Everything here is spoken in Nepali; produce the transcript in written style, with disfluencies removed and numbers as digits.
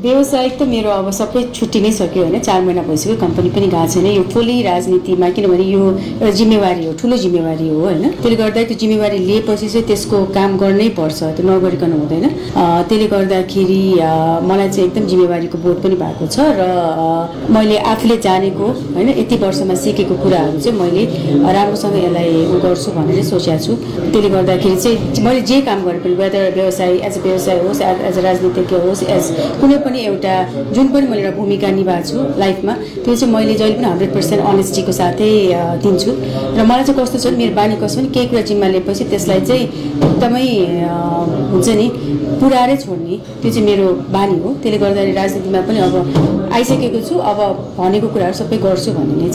व्यवसायिक त मेरो अब सबै छुट्टी नै सक्यो होइन, 4 महिना भइसक्यो, कम्पनी पनि गएको छैन। यो फुल्ली राजनीतिमा, किनभने यो एउटा जिम्मेवारी हो, ठुलो जिम्मेवारी हो होइन। त्यसले गर्दा त्यो जिम्मेवारी लिएपछि चाहिँ त्यसको काम गर्नै पर्छ, त्यो नगरिकन हुँदैन। त्यसले गर्दाखेरि मलाई चाहिँ एकदम जिम्मेवारीको बोध पनि भएको छ र मैले आफूले जानेको होइन यति वर्षमा सिकेको कुराहरू चाहिँ मैले राम्रोसँग यसलाई गर्छु भनेर सोचेको छु। त्यसले गर्दाखेरि चाहिँ मैले जे काम गरेँ पनि, वेदर व्यवसाय एज अ व्यवसाय होस्, एज अ राजनीतिज्ञ होस्, एज कुनै पनि एउटा जुन पनि मैले एउटा भूमिका निभाएको छु लाइफमा, त्यो चाहिँ मैले जहिले पनि 100% अनेस्टीको साथै दिन्छु। र मलाई चाहिँ कस्तो छ, मेरो बानी कस्तो पनि केही कुरा जिम्मा लिएपछि त्यसलाई चाहिँ एकदमै हुन्छ नि पुरारै छोड्ने, त्यो चाहिँ मेरो बानी हो। त्यसले गर्दाखेरि राजनीतिमा पनि अब आइसकेको छु, अब भनेको कुराहरू सबै गर्छु भन्ने